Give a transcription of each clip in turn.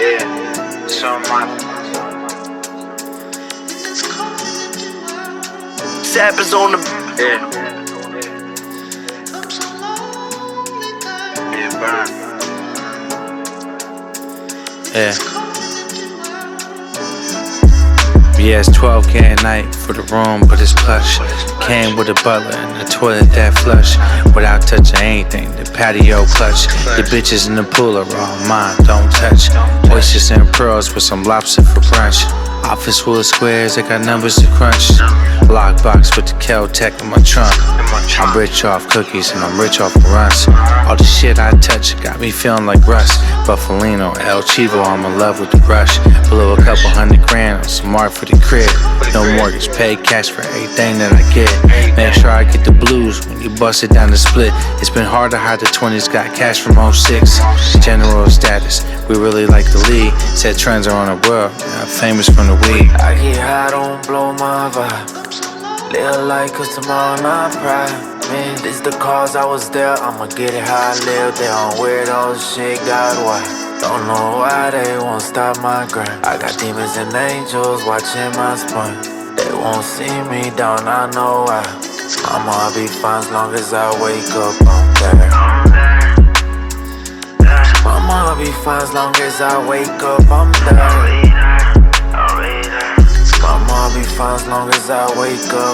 Yeah, so my Sappers on the yeah, yeah, burn. Yeah. Yeah, it's 12K at night for the room, but it's plush. Came with a butler and a toilet that flush. Without touching anything, the patio clutch. The bitches in the pool are all mine, don't touch. Oysters and pearls with some lobster for brunch. Office full of squares, I got numbers to crunch. Lockbox with the Kel-Tec in my trunk. I'm rich off cookies and I'm rich off runs. All the shit I touch got me feeling like Russ. Buffalino, El Chivo, I'm in love with the brush. Below a couple $100,000 on some art for the crib. No mortgage, pay cash for everything that I get. Make sure I get the blues when you bust it down the split. It's been hard to hide the 20s, got cash from 06. General status, we really like the league. Said trends are on the world, I'm famous from the weed. I get high, don't blow my vibe. Live life cause tomorrow not pride. Man, this the cause I was there. I'ma get it how I live. They on weirdo shit, God why? Don't know why they won't stop my grind. I got demons and angels watching my spine. They won't see me down, I know why. I'ma be fine as long as I wake up, I'm there. I'ma be fine as long as I wake up, I'm there. I'ma be fine as long as I wake up.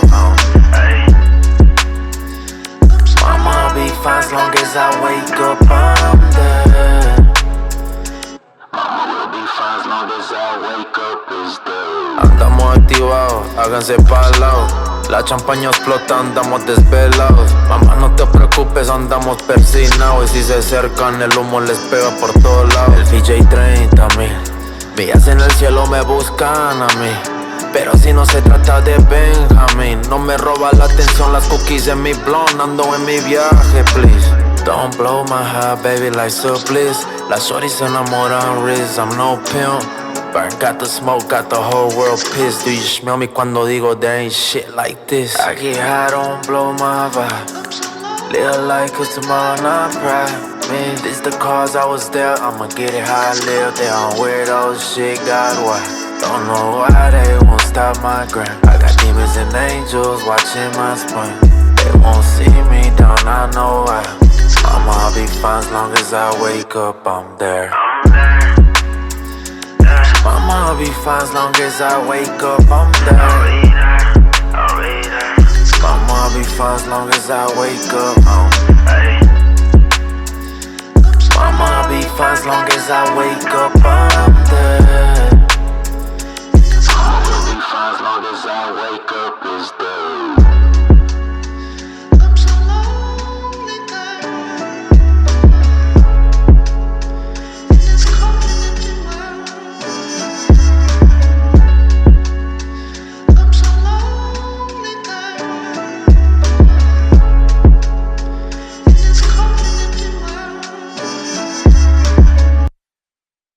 I'ma be fine as long as I wake up. I'm there. I'ma be fine as long as I wake up is there. Andamos activados, háganse pa'l lado. La champaña explota, andamos desvelados. Mamá, no te preocupes, andamos persinados. Y si se acercan, el humo les pega por todos lados. El VJ 30,000 millas en el cielo me buscan a mí. Pero si no se trata de Benjamin, no me roba la atención las cookies en mi blonde. Ando en mi viaje, please. Don't blow my high, baby, like so please. Las shorties se enamoran, Riz, I'm no pimp. Burn, got the smoke, got the whole world pissed. Do you smell me cuando digo there ain't shit like this? I get high, don't blow my vibe. Live life cause tomorrow not pride. Man, this the cause I was there. I'ma get it how I live. They on weirdo shit, God why? Don't know why they won't stop my grind. I got demons and angels watching my spine. They won't see me down, I know why. I'ma be fine as long as I wake up, I'm there. I'ma be fine as long as I wake up, I'm there. I'ma be fine as long as I wake up, I'ma be fine as long as I wake up, I'm there.